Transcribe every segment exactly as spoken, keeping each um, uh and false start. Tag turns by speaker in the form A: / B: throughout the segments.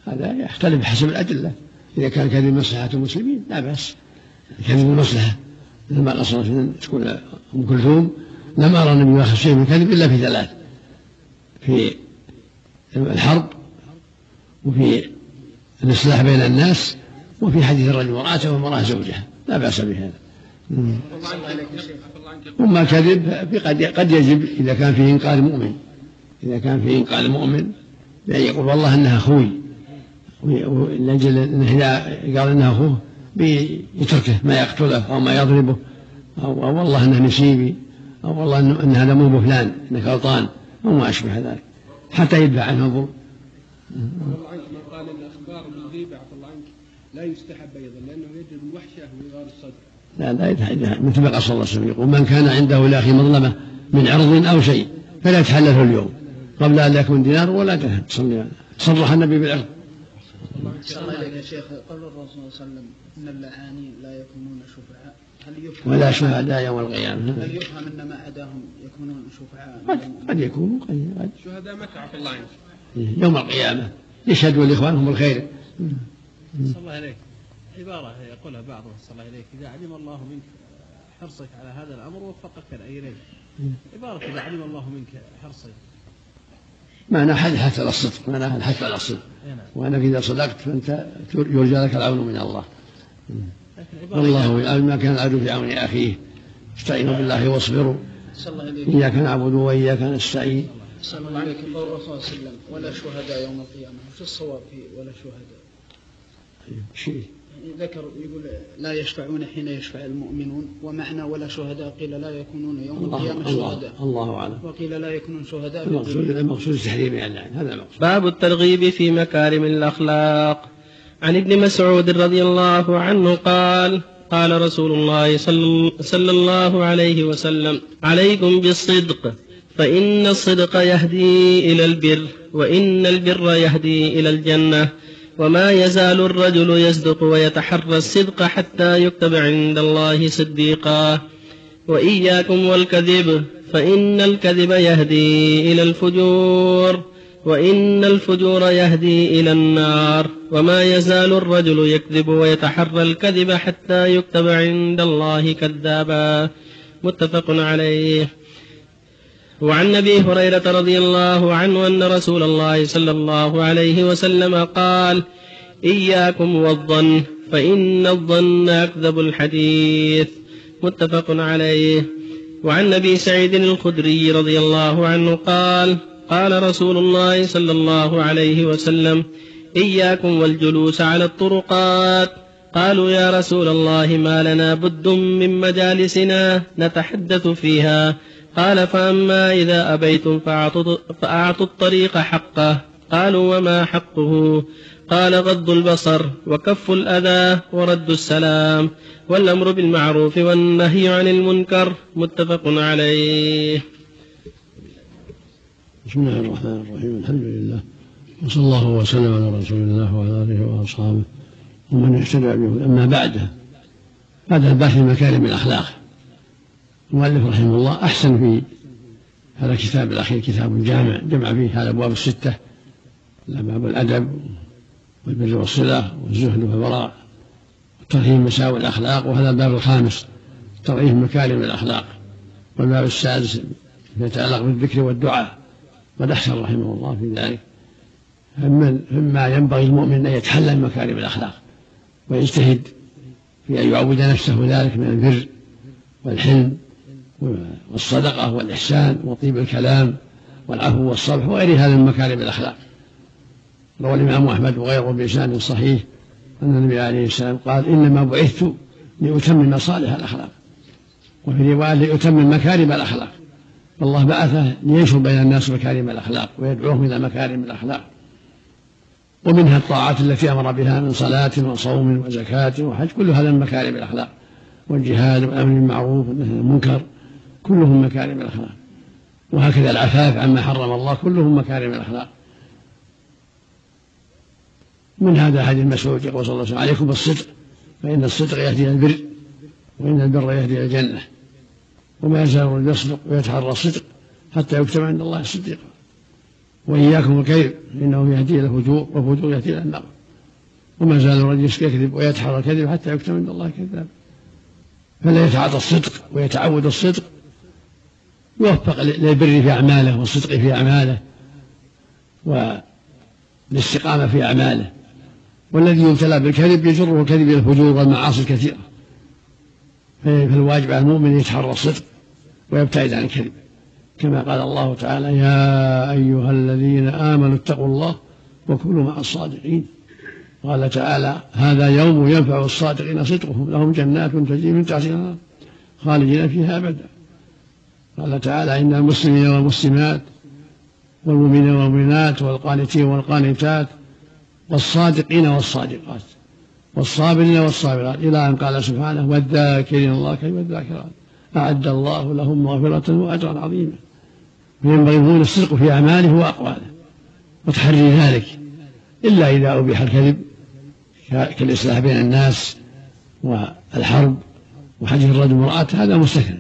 A: هذا يختلف حسب الأدلة. إذا كان كذب مصلحة المسلمين لا بأس، كذب المصلحة لما الأصل تكون أم كلثوم لم أرى النبي يأخذ شيء من كذب إلا في ثلاث: في الحرب، وفي الإصلاح بين الناس، وفي حديث الرجل وامرأته وامرأة زوجها، لا بأس بهذا. وما كذب قد يجب إذا كان فيه إنقاذ مؤمن، إذا كان فيه إنقاذ مؤمن يعني يقول والله إنها أخوي، ولأجل إنه إذا قال إنها أخوه بيتركه ما يقتله أو ما يضربه، أو, أو والله إنه نسيبي، أو والله إن هذا مو بفلان إنك غلطان، أو ما أشبه ذلك، حتى يدفع عنه الظلم.
B: قال إن أخبار الغيبة عفى الله عنك لا يستحب أيضا لأنه يجب الوحشة وإغار الصدر.
A: لا لا يتحدث، مثل ما قال صلى الله عليه وسلم يقول: من كان عنده لأخي مظلمة من عرض أو شيء فلا يتحلله اليوم قبل أن لا يكون دينار ولا درهم. صرح النبي بالعرض.
C: الله عليك يا شيخ، قال الرسول صلى الله عليه وسلم: إن اللعانين لا يكونون شفعاء، هل يفهم
A: ولا شهداء يوم القيامة؟
C: هل يفهم أن ما عداهم يكونون شفعاء؟
A: قد, قد يكونوا قد
B: شهداء متى عفى الله عنك؟
A: يوم القيامة يشهدوا لإخوانهم بالخير.
D: صلى الله عليك، عبارة يقولها بعضهم صلى الله عليك: إذا علم الله منك حرصك على هذا الأمر وفقك إليه. عبارة إذا علم الله منك حرصك
A: معنى حث على الصدق، معنى الحث على الصدق، وأنك إذا صدقت فأنت يرجى لك العون من الله. والله ما كان العبد في عون أخيه، استعينوا بالله واصبروا، إياك نعبد وإياك نستعين.
C: صلى الله عليك. قول الرسول صلى الله عليه وسلم: ولا شهداء يوم القيامة، وش الصواب في ولا شهداء؟
A: شيء
C: ذكر يقول لا يشفعون حين يشفع المؤمنون، ومعنى ولا شهداء قيل لا يكونون يوم القيامة شهداء،
A: الله أعلم،
C: وقيل لا يكونون شهداء.
A: المقصود المقصود التحريم يعني، هذا المقصود.
E: باب الترغيب في مكارم الأخلاق. عن ابن مسعود رضي الله عنه قال: قال رسول الله صلى الله عليه وسلم: عليكم بالصدق، فإن الصدق يهدي إلى البر، وإن البر يهدي إلى الجنة، وما يزال الرجل يصدق ويتحرى الصدق حتى يكتب عند الله صديقا. وإياكم والكذب، فإن الكذب يهدي إلى الفجور، وإن الفجور يهدي إلى النار، وما يزال الرجل يكذب ويتحرى الكذب حتى يكتب عند الله كذابا. متفق عليه. وعن أبي هريرة رضي الله عنه أن رسول الله صلى الله عليه وسلم قال: إياكم والظن، فإن الظن أكذب الحديث. متفق عليه. وعن أبي سعيد الخدري رضي الله عنه قال: قال رسول الله صلى الله عليه وسلم: إياكم والجلوس على الطرقات. قالوا: يا رسول الله ما لنا بد من مجالسنا نتحدث فيها. قال: فأما إذا أبيتم فأعطوا الطريق حقه. قالوا: وما حقه؟ قال: غض البصر، وكف الأذى، ورد السلام، والأمر بالمعروف والنهي عن المنكر. متفق عليه.
A: بسم الله الرحمن الرحيم، الحمد لله، وصلى الله وسلم على رسول الله وعلى آله وأصحابه ومن اهتدى به. أما بعد، هذا البحث في مكارم الأخلاق. المؤلف رحمه الله أحسن في هذا الكتاب الأخير، كتاب جامع جمع فيه هذا الأبواب الستة: باب الأدب والبر والصلة والزهد والوراء وترهيب مساوئ الأخلاق، وهذا الباب الخامس ترهيب مكارم الأخلاق، والباب السادس يتعلق بالذكر والدعاء. قد أحسن رحمه الله في ذلك. مما ينبغي المؤمن أن يتحلى من مكارم الأخلاق ويجتهد في أن يعود نفسه ذلك من البر والحلم والصدقة والإحسان وطيب الكلام والعفو والصفح وغير هذا من مكارم الأخلاق. روى الإمام أحمد وغيره بإسناد صحيح أن النبي عليه السلام قال: إنما بعثت لأتمم مصالح الأخلاق، وفي رواية لأتمم مكارم الأخلاق. فالله بعثه لينشر بين الناس مكارم الأخلاق ويدعوهم إلى مكارم الأخلاق، ومنها الطاعات التي أمر بها من صلاة وصوم وزكاة وحج، كل هذا من مكارم الأخلاق، والجهاد والأمر بالمعروف والنهي عن المنكر، كلهم مكارم الأخلاق. وهكذا العفاف عما حرم الله، كلهم مكارم الأخلاق. من هذا حديث مسعود يقول صلى الله عليه وسلم: عليكم بالصدق، فإن الصدق يهدي إلى البر، وإن البر يهدي إلى الجنة، وما يزال الرجل يصدق ويتحرى الصدق حتى يكتب عند الله صديقا. وإياكم الكذب إنه يهدي إلى الفجور والفجور يهدي إلى النار. وما زال الرجل يكذب ويتحرى الكذب حتى يكتب عند الله كذاب. فلا يتعاطى الصدق ويتعود الصدق، يوفق للبر في أعماله والصدق في أعماله والاستقامة في أعماله. والذي يبتلى بالكذب يجره الكذب إلى الفجور والمعاصي الكثيرة، فالواجب على المؤمن يتحرى الصدق ويبتعد عن الكذب، كما قال الله تعالى: يا أيها الذين آمنوا اتقوا الله وكونوا مع الصادقين. قال تعالى: هذا يوم ينفع الصادقين صدقهم لهم جنات تجري من تحتها الأنهار خالدين فيها أبدا. قال تعالى: إن المسلمين والمسلمات والمؤمنين والمؤمنات والقانتين والقانتات والصادقين والصادقات والصابرين والصابرات، إلى أن قال سبحانه: والذاكرين الله كثيرا والذاكرات أعد الله لهم مغفرة وأجرا عظيما. فينبغي يكون الصدق في أعماله وأقواله وتحري ذلك، إلا إذا أبيح الكذب كالإصلاح بين الناس والحرب وحديث الرجل امرأة، هذا مستثنى.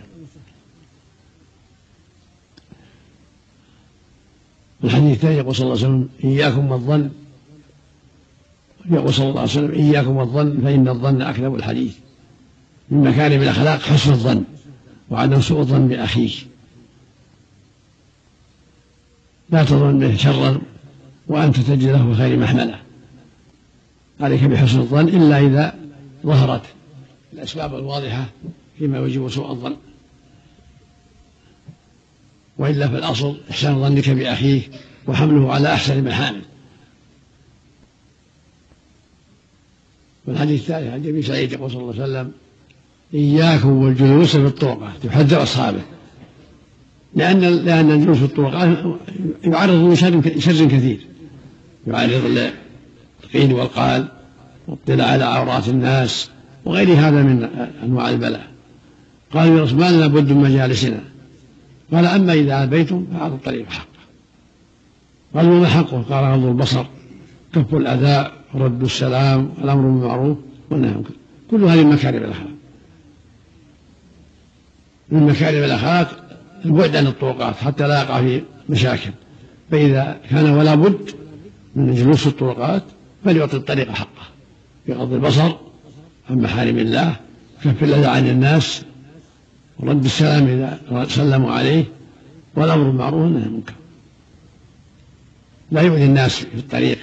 A: الحديث الثاني يقول صلى الله عليه وسلم: إياكم والظن، يقول صلى الله عليه وسلم: إياكم والظن فإن الظن أكذب الحديث. من مكارم الأخلاق حسن الظن وعدم سوء الظن بأخيك، لا تظن به شرا وأنت تجد له خير محملة. عليك بحسن الظن إلا إذا ظهرت الأسباب الواضحة فيما يوجب سوء الظن، وإلا فالأصل إحسان ظنك بأخيك وحمله على أحسن المحامل. والحديث الثالث عن أبي سعيد يقول صلى الله عليه وسلم: إياكم والجلوس في الطرقات، يحذر أصحابه، لأن لأن الجلوس في الطرقات يعرض لشر كثير، يعرض للقيل والقال واطلاع على عورات الناس وغير هذا من أنواع البلاء. قال يا رسول الله: ما لنا بد من مجالسنا. قال: أما إذا أبيتم فأعطوا الطريق حقه. قال: وما حقه؟ قال: غض البصر، كف الأذى، رد السلام، الأمر بالمعروف والنهي عن المنكر. كل هذه من مكارم الأخلاق. من مكارم الأخلاق البعد عن الطرقات حتى لا يقع في مشاكل، فإذا كان ولا بد من جلوس الطرقات فليعطي الطريق حقه بغض البصر عن محارم الله، كف الأذى عن الناس، ورد السلام إذا سلموا عليه، والأمر بالمعروف والنهي عن المنكر. لا يؤذي الناس في الطريق،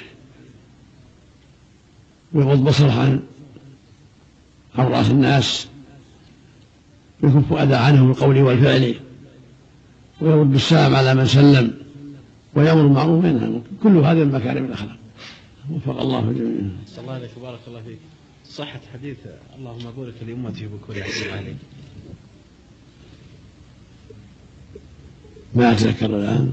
A: ويغض بصره عن عورات الناس، يكف أذى عنه بالقول والفعل، ويرد السلام على من سلم، ويأمر بالمعروف وينهى عن المنكر. كل هذه من مكارم الأخلاق. وفق الله جميعا.
D: صلى الله عليك وبارك الله فيك. صحة حديث اللهم بارك لأمتي بكل أحسن عليك.
A: ما أتذكر الآن.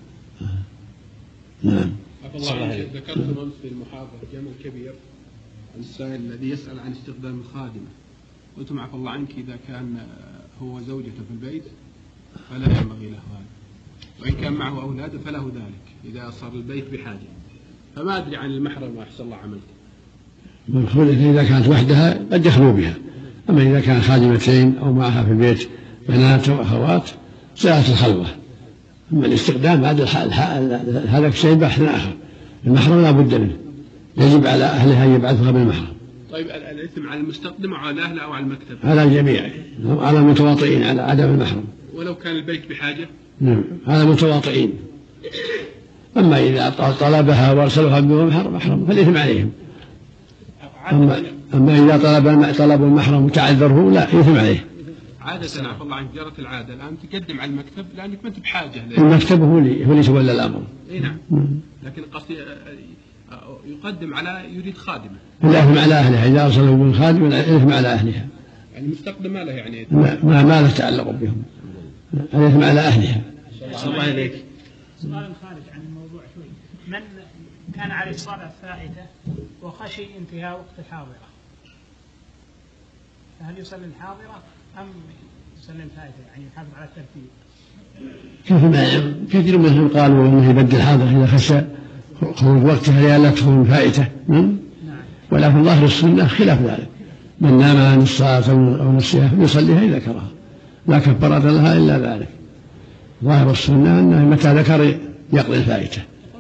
A: نعم.
B: الله عليك. ذكرت أمس في المحاضرة جمل كبير عن السائل الذي يسأل عن استخدام الخادمة. قلت معك الله عنك إذا كان هو زوجته في البيت فلا ينبغي له هذا، وإن كان معه أولاده فله ذلك إذا صار البيت بحاجة. فما أدري عن المحرم ما أحسن الله عملت.
A: المقصود إذا كانت وحدها قد يخلو بها، أما إذا كان خادمتين أو معها في البيت بنات وأخوات ساءت الخلوة. أما الاستخدام هذا هذا شيء بحث آخر. المحرم لا بد منه، يجب على أهلها أن يبعثها بالمحرم.
B: طيب الإثم على المستخدم أو على أهله أو على المكتب؟
A: على الجميع، على المتواطئين على عدم المحرم.
B: ولو كان البيت بحاجة؟
A: نعم، على المتواطئين. أما إذا طلبها وارسلوها بمحرم فالإثم عليهم. أما, أما إذا طلب طلبوا المحرم وتعذره لا إثم عليه.
B: عادة عفوا الله عنك جرت العادة الآن تقدم على المكتب لأنك ما أنت بحاجة له.
A: المكتب هو اللي هو اللي يتولى الأمر.
B: إيه نعم. لكن قصدي يقدم على يريد خادمة.
A: الإثم على أهلها، إذا أرسلوا من خادم الإثم على أهلها.
B: يعني المستخدم ما له يعني.
A: ما ما له تعلق بهم. الإثم على أهلها.
D: صلى الله عليك.
F: سؤال خارج عن الموضوع شوي. من كان عليه صلاة فائتة وخشي انتهاء وقت الحاضرة، فهل يصلي الحاضرة أم يصلي الفائتة؟ يعني يحافظ على الترتيب.
A: كثير منهم قالوا انه يبدل الحاضرة اذا خشى خروج وقتها لئلا تكون فائته. نعم. ولكن ظاهر السنه خلاف ذلك، من نام عن الصلاه او نسيها فليصليها اذا ذكرها، لا كفاره لها الا ذلك. ظاهر السنه انه متى ذكر يقضي الفائته.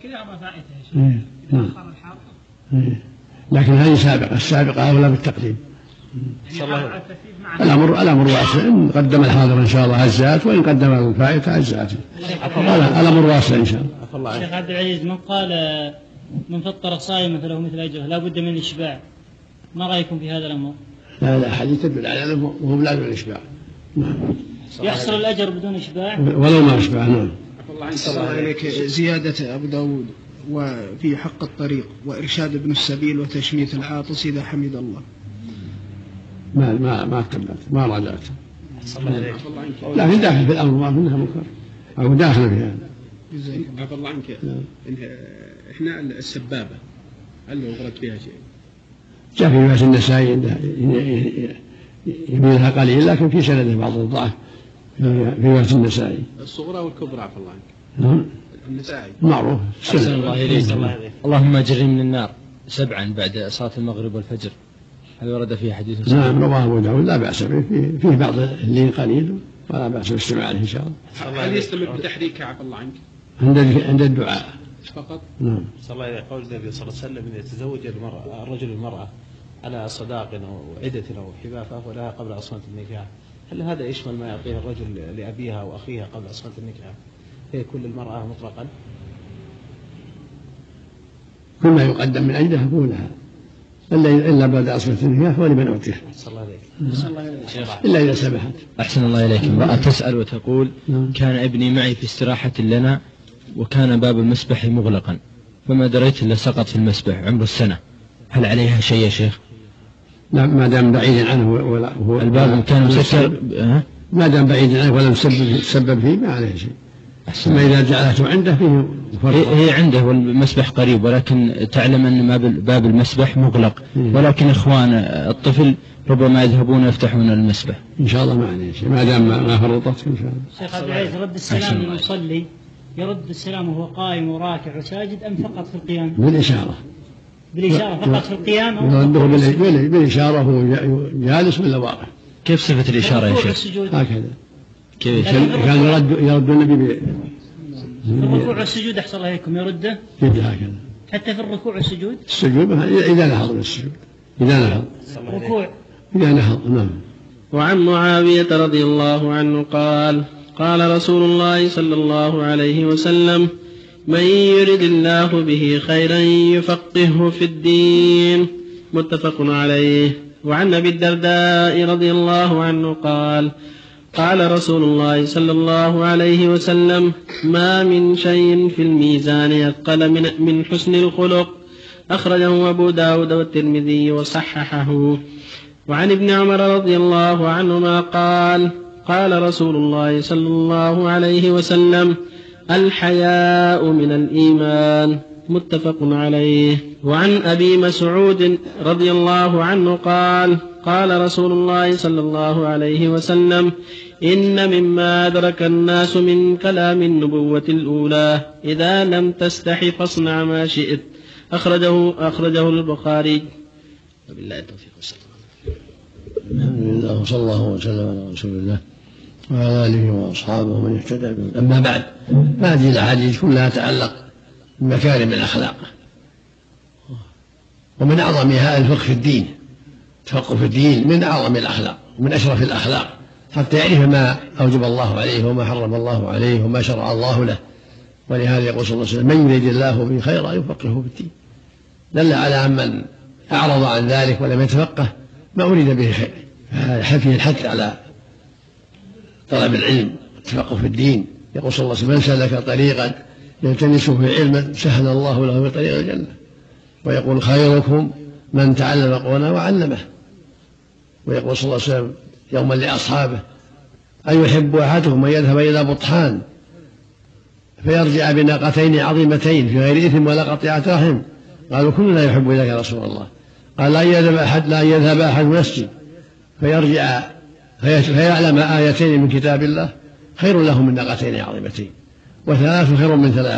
F: كذا أمر فائتة يا شيخ.
A: إيه. نعم.
F: أخر الحاضر.
A: إيه. لكن هذه سابقة، السابقة أولى بالتقديم.
F: يعني
A: الأمر الأمر واسع، إن قدم الحاضر إن شاء الله أجزأت، وإن قدم الفائتة أجزأت. الأمر واسع إن شاء الله.
G: شيخ عبد العزيز، من قال من فطر صائما فله مثل أجره لا بد من الإشباع، ما رأيكم في هذا الأمر؟
A: لا لا، حديث تدل على أنه وهم لا يدل الإشباع. نعم.
G: يحصل الأجر بدون إشباع
A: ولو ما أشبع. نعم.
C: الله عليك. زيادة أبو داود وفي حق الطريق وإرشاد ابن السبيل وتشميت العاطس إذا حمد الله.
A: ما ما ما تبعت ما راجعت، لكن داخل في الأمر ما منها منكر أو داخل في هذا.
B: عفى الله عنك. إحنا السبابة هل ورد فيها شيء؟
A: جاء في رواية النسائي يميلها قليل، لكن في سنده بعض الضعف في رواية النسائي.
B: الصغرى والكبرى عفى الله عنك.
A: نعم.
B: النسائي
A: معروف.
H: الله إليك. اللهم أجرني من النار سبعا بعد صلاة المغرب والفجر، هل ورد فيه حديث؟
A: نعم رواه أبو داود، لا بأس به، فيه, فيه بعض اللين قليل ولا بأس باستماعه إن شاء الله.
B: هل يستمر بتحريك عفى الله عنك؟
A: عند عند الدعاء
B: فقط.
A: نعم.
D: صلى الله عليه قول النبي صلى الله عليه وسلم إذا تزوج المرأة الرجل المرأة على صداق أو عدة أو حبافة ولها قبل عصمة النكاح، هل هذا يشمل ما يعطيه الرجل لأبيها وأخيها قبل عصمة النكاح؟ هي كل المرأة مطلقا؟
A: كل ما يقدم من أجلها يكون لها، إلا إلا بعد عصمة النكاح ولمن أعطيها.
D: صلى الله عليه.
A: إلا إذا سمحت.
H: أحسن الله إليك. امرأة تسأل وتقول كان ابني معي في استراحة لنا وكان باب المسبح مغلقا فما دريت إلا سقط في المسبح عمر السنة، هل عليها شيء يا شيخ؟
A: لا، ما دام بعيدا عنه ولا هو
H: الباب كان مسكر،
A: ما دام بعيدا عنه ولم يسبب فيه ما عليه شيء. ثم إذا جعلته عنده فيه فرق.
H: هي عنده والمسبح قريب، ولكن تعلم أن باب المسبح مغلق، ولكن إخوان الطفل ربما يذهبون يفتحون المسبح.
A: إن شاء الله ما عليه شيء ما دام ما فرطت إن شاء الله.
G: شيخ عبد العزيز، رد السلام للمصلي يرد السلام وهو قائم وراكع وساجد أم فقط في القيام؟
A: بالإشارة.
G: بالإشارة فقط في القيام؟
A: يرده بالإشارة وهو جالس ولا واقف.
H: كيف صفة الإشارة يا شيخ؟
A: هكذا.
H: كيف
A: كان يرد يرد النبي
G: في الركوع والسجود أحسن الله إليكم يرده؟
A: يرد هكذا.
G: حتى في الركوع والسجود؟
A: السجود إذا نهض من السجود، إذا نهض.
G: الركوع
A: إذا نهض. نعم.
E: وعن معاوية رضي الله عنه قال قال رسول الله صلى الله عليه وسلم من يرد الله به خيرا يفقهه في الدين، متفق عليه. وعن أبي الدرداء رضي الله عنه قال قال رسول الله صلى الله عليه وسلم ما من شيء في الميزان يثقل من, من حسن الخلق، أخرجه أبو داود والترمذي وصححه. وعن ابن عمر رضي الله عنهما قال قال رسول الله صلى الله عليه وسلم الحياء من الإيمان، متفق عليه. وعن أبي مسعود رضي الله عنه قال قال رسول الله صلى الله عليه وسلم إن مما أدرك الناس من كلام النبوة الأولى إذا لم تستحي فاصنع ما شئت، أخرجه, أخرجه البخاري. وبالله التوفيق والسلام.
A: الحمد لله وصلى الله وسلم على رسول الله وعلى آله وأصحابه ومن اهتدى به. أما بعد، هذه الأحاديث كلها تتعلق بمكارم الأخلاق، ومن أعظمها الفقه في الدين. التفقه في الدين من أعظم الأخلاق ومن أشرف الأخلاق، حتى يعرف ما أوجب الله عليه وما حرم الله عليه وما شرع الله له. ولهذا يقول صلى الله عليه وسلم من يريد الله به خيرا يفقهه في الدين، دل على أن من أعرض عن ذلك ولم يتفقه ما أريد به خير. فيه الحث على طلب العلم والتفقه في الدين. يقول صلى الله عليه وسلم من سلك طريقا يلتمس فيه علما سهل الله له في طريق الجنة. ويقول خيركم من تعلم القرآن وعلمه. ويقول صلى الله عليه وسلم يوما لأصحابه أيحب أحدهم أن يذهب إلى بطحان فيرجع بناقتين عظيمتين في غير إثم ولا قطيعة رحم؟ قالوا كلنا يحب ذلك يا رسول الله. قال لا يذهب أحد لا يذهب أحد مسجد فيرجع فيعلم آيتين من كتاب الله خير له من ناقتين عظيمتين، وثلاث خير من ثلاث،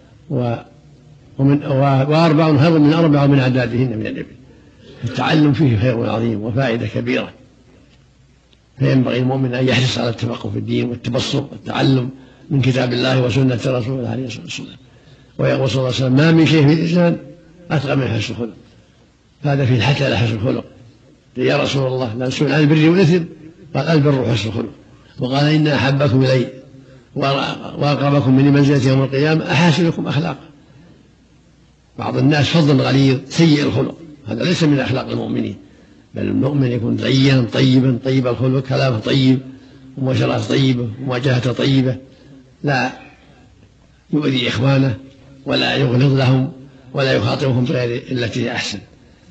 A: ومن وأربع خير من أربع من أعدادهن من الإبل. التعلم فيه خير عظيم وفائدة كبيرة، فينبغي المؤمن أن يحرص على التفقه في الدين والتبصر والتعلم من كتاب الله وسنة رسوله عليه الصلاة والسلام. ويقول صلى الله عليه وسلم ما من شيء في الإنسان أتقى من حسن الخلق، هذا فيه الحث على حسن الخلق. يا رسول الله لا نسأل عن البر والإثم، قال البر حسن الخلق، وقال إن أحبكم إلي وأقربكم مني منزلة يوم القيامة أحاسنكم أخلاقا. بعض الناس فضل غليظ سيء الخلق، هذا ليس من أخلاق المؤمنين، بل المؤمن يكون زينا طيبا طيب الخلق، كلامه طيب ومباشرته طيبة ومواجهته طيبة، لا يؤذي إخوانه ولا يغلظ لهم ولا يخاطبهم بغير التي أحسن.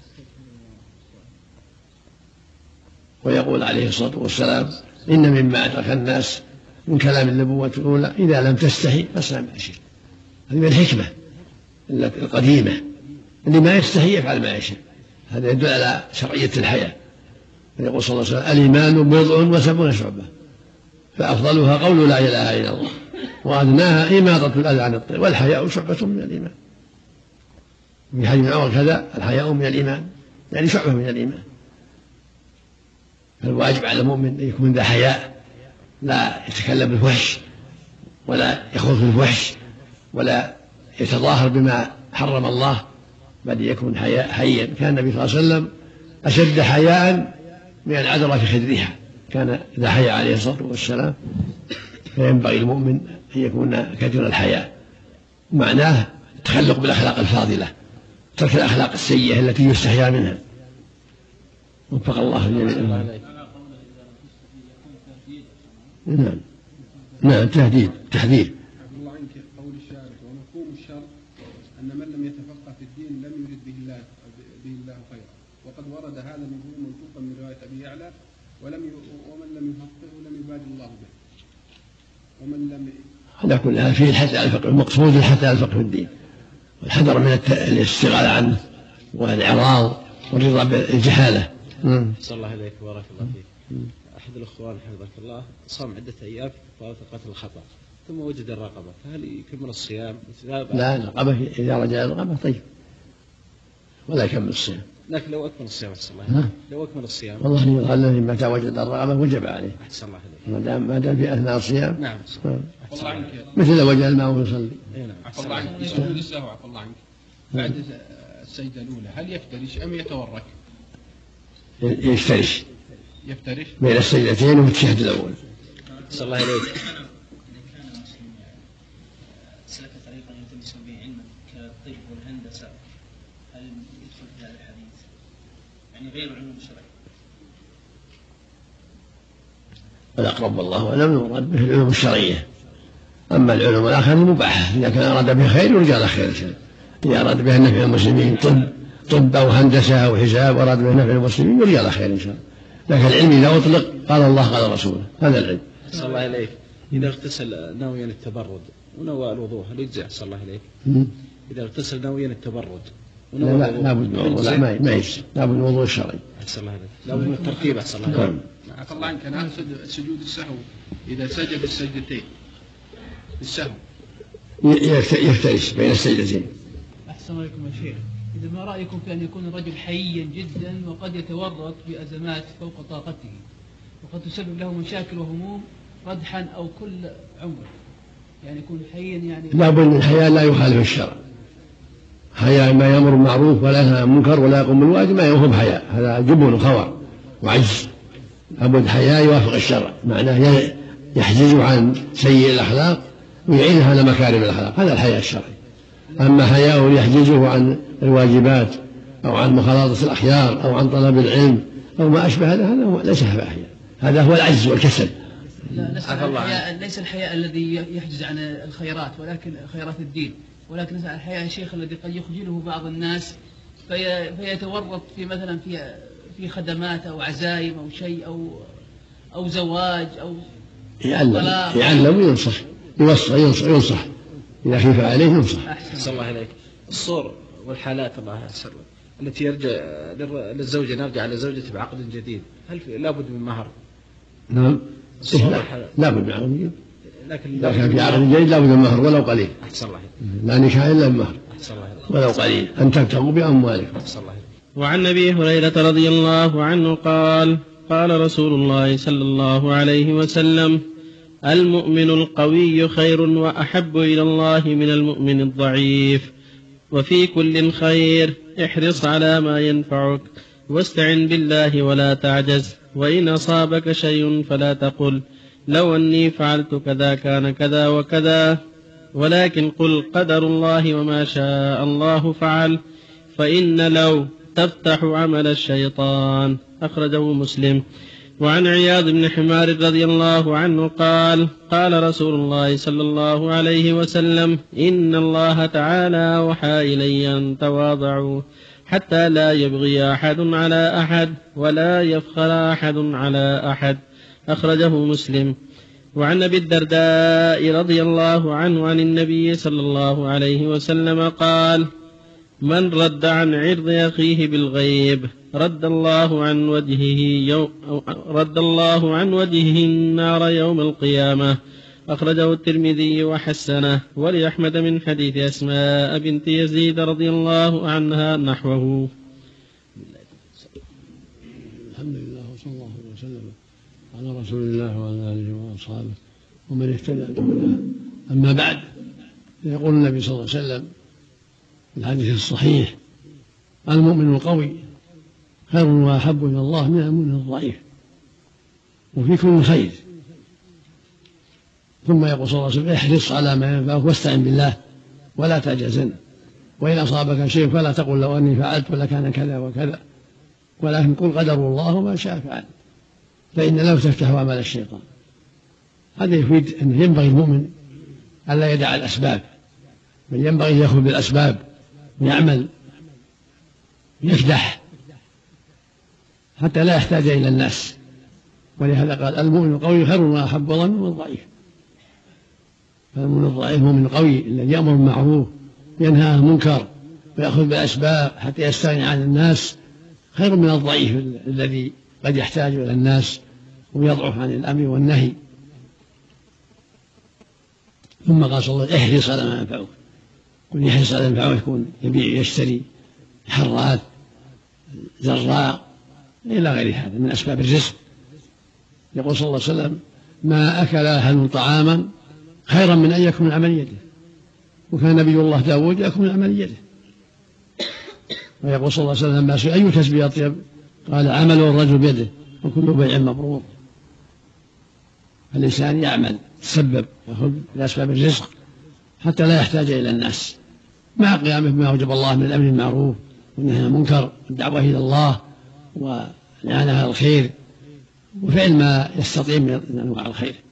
A: ويقول عليه الصلاة والسلام إن مما أدرك الناس من كلام النبوة الأولى إذا لم تستحي فاصنع ما شئت. هذه من الحكمة القديمة، اللي ما يستحي يفعل ما يشاء، هذا يدل على شرعية الحياة. يقول صلى الله عليه وسلم الإيمان بضع وسبعون شعبة فأفضلها قول لا إله إلا الله وأدناها إماطة الأذى عن الطريق والحياء شعبة من الإيمان. في حديث عمر كذا الحياء من الإيمان، يعني شعبة من الإيمان. فالواجب على المؤمن أن يكون ذا حياء، لا يتكلم بالفحش ولا يخوض بالفحش ولا يتظاهر بما حرم الله، بل يكون حياء حيا. كان النبي صلى الله عليه وسلم أشد حياء من العذراء في خدرها، كان ذا حياء عليه الصلاة والسلام. فينبغي المؤمن أن يكون كثير الحياء، معناه التخلق بالأخلاق الفاضلة، ترك الأخلاق السيئة التي يستحيا منها. وفق الله الجميع. نعم نعم تهديد تحذير.
B: الله عنك قول الشارع ومفهوم الشر أن من لم يتفقه في الدين لم يرد به الله به الله خيرا، وقد ورد هذا المفهوم منطوقا من رواية أبي يعلى ولم ومن لم يفقهه لم يباد الله به ومن لم.
A: على كل حال فيه الحث على الفقه، المقصود الحث على الفقه في الدين والحذر من الاستغلال عنه والإعراض والرضا بالجهالة.
D: صلى الله عليك وبارك الله فيك. أحد الأخوان حفظك الله صام عدة أيام في كفارة قتل الخطأ ثم وجد الرقبة، فهل يكمل الصيام؟
A: لا الرقبة إذا رجع الرقبة طيب ولا يكمل الصيام.
D: لكن لو أكمل الصيام أحسن الله عليك، لو أكمل الصيام
A: والله يظهر الذي متى وجد الرقبة وجب عليه
D: أحسن الله عليك
A: ما دام ما دام في أثناء الصيام.
D: نعم
B: والله عنك
A: مثل لو وجد الماء ويصلي.
B: عفى الله عنك يسجد السهو عفى الله عنك بعد السجدة الأولى هل يفترش أم يتورك؟
A: يفترش
B: يفترش
A: بين السجدتين والتشهد الأول.
D: صلى الله عليك.
I: سلك طريقا يلتمس به علما كالطب والهندسة هل يدخل في هذا الحديث؟ يعني غير علوم الشرع.
A: والأقرب والله أعلم المراد به العلوم الشرعية، أما العلوم الآخرة مباحة إذا كان أراد به خير يرجى له خير، إذا أراد به نفع المسلمين طب طب أو هندسة أو حساب وأراد به نفع المسلمين يرجى له خير إن شاء الله. لكن العلم إذا أطلق قال الله قال رسوله هذا العلم.
D: صلى الله عليك. إذا اغتسل ناويا التبرد ونوى الوضوء هل يجزع؟ صلى الله عليك. إذا اغتسل ناويا التبرد ونوى
A: لا لا بد من الوضوء، لا ما ما يجزع، لا بد من الوضوء الشرعي.
D: صلى الله عليك. لا بد من الترتيب. صلى الله عليك.
B: عفى الله عنك أنا أقصد سجود السهو إذا سجد السجدتين السهو
A: يفترش بين السجدتين.
J: أحسن عليكم يا شيخ، إذا ما رأيكم في أن يكون الرجل حيا جدا وقد يتورط بأزمات فوق طاقته وقد تسبب له مشاكل وهموم ردحا أو كل عمره، يعني يكون حيا يعني
A: لا بد من حياء لا يخالف الشرع، حياء ما يأمر بالمعروف ولا ينهى عن المنكر ولا يقوم بالواجب ما يوهم حياء، هذا جبن وخور وعجز. لابد حياء يوافق الشرع، معناه يحجزه عن سيء الأخلاق ويعينه على مكارم الأخلاق، هذا الحياء الشرعي. أما حياء يحجزه عن الواجبات أو عن مخالطة الأخيار أو عن طلب العلم أو ما أشبه هذا هذا ليس حياء، هذا هو العجز والكسل.
J: لا ليس الحياء, ليس الحياء الذي يحجز عن الخيرات ولكن خيرات الدين، ولكن الحياء يا شيخ الذي قد يخجله بعض الناس في فيتورط في مثلا في في خدمات أو عزايم أو شيء أو أو زواج أو
A: يعلم يعلم وينصح يوصى ينصح, ينصح إذا خيف عليه ينصح.
D: أحسن الله عليك. الصور والحالات الله يسر التي يرجع للزوجة نرجع على زوجته بعقد جديد هل لابد من مهر؟
A: نعم لا بد من عقد جديد،
D: لكن
A: إذا كان في عقد جديد لا بد من مهر ولو قليل.
D: أحسن الله
A: لا نكاح إلا بمهر ولو قليل أن تبتغوا بأموالكم.
D: أحسن الله.
E: وعن أبي هريرة رضي الله عنه قال قال رسول الله صلى الله عليه وسلم المؤمن القوي خير وأحب إلى الله من المؤمن الضعيف. وفي كل خير احرص على ما ينفعك واستعن بالله ولا تعجز. وإن أصابك شيء فلا تقل لو أني فعلت كذا كان كذا وكذا، ولكن قل قدر الله وما شاء الله فعل، فإن لو تفتح عمل الشيطان. أخرجه مسلم. وعن عياض بن حمار رضي الله عنه قال قال رسول الله صلى الله عليه وسلم إن الله تعالى وحى إلي أن تواضعوا حتى لا يبغي أحد على أحد ولا يفخر أحد على أحد. أخرجه مسلم. وعن أبي الدرداء رضي الله عنه عن النبي صلى الله عليه وسلم قال من رد عن عرض أخيه بالغيب رد الله عن وجهه يوم رد الله عن وجهه النار يوم القيامة. أخرجه الترمذي وحسنه. ولأحمد من حديث أسماء بنت يزيد رضي الله عنها نحوه.
A: الحمد لله وصلى الله وسلم على رسول الله وعلى آله وأصحابه ومن اهتدى بهداه. أما بعد، يقول النبي صلى الله عليه وسلم في الحديث الصحيح المؤمن القوي خير وأحب إلى الله من المؤمن الضعيف، وفي كل خير. ثم يقول صلى الله عليه وسلم احرص على ما ينفعك واستعن بالله ولا تعجزن، وإن أصابك شيء فلا تقل لو أني فعلت ولكان كذا وكذا، ولكن قل قدر الله وما شاء فعل، فإن لو تفتح عمل الشيطان. هذا يفيد أنه ينبغي المؤمن ألا يدع الأسباب، بل ينبغي يأخذ بالأسباب ويعمل يكدح حتى لا يحتاج إلى الناس. ولهذا قال المؤمن القوي خير وأحب إلى من الضعيف. فالمؤمن الضعيف مؤمن قوي الذي يأمر بالمعروف ينهى عن المنكر ويأخذ بالأسباب حتى يستغني عن الناس، خير من الضعيف الذي قد يحتاج إلى الناس ويضعف عن الأمر والنهي. ثم قال صلى الله عليه وسلم احرص على ما ينفعك. كل يحرص على ما ينفعه يكون يبيع يشتري حراث زراع إلى غير هذا من أسباب الرزق. يقول صلى الله عليه وسلم ما أكل أحد طعاما خيرا من أن يكون من عمل يده، وكان نبي الله داود يأكل من عمل يده. ويقول صلى الله عليه وسلم ما سئل أي كسب أطيب قال عمل الرجل بيده وكل بيع مبرور. الإنسان يعمل يتسبب يأخذ بأسباب الرزق حتى لا يحتاج إلى الناس، مع قيامه بما أوجب الله من الأمر المعروف والنهي عن المنكر والدعوة إلى الله والإعانة على الخير وفعل ما يستطيع من أنواع الخير.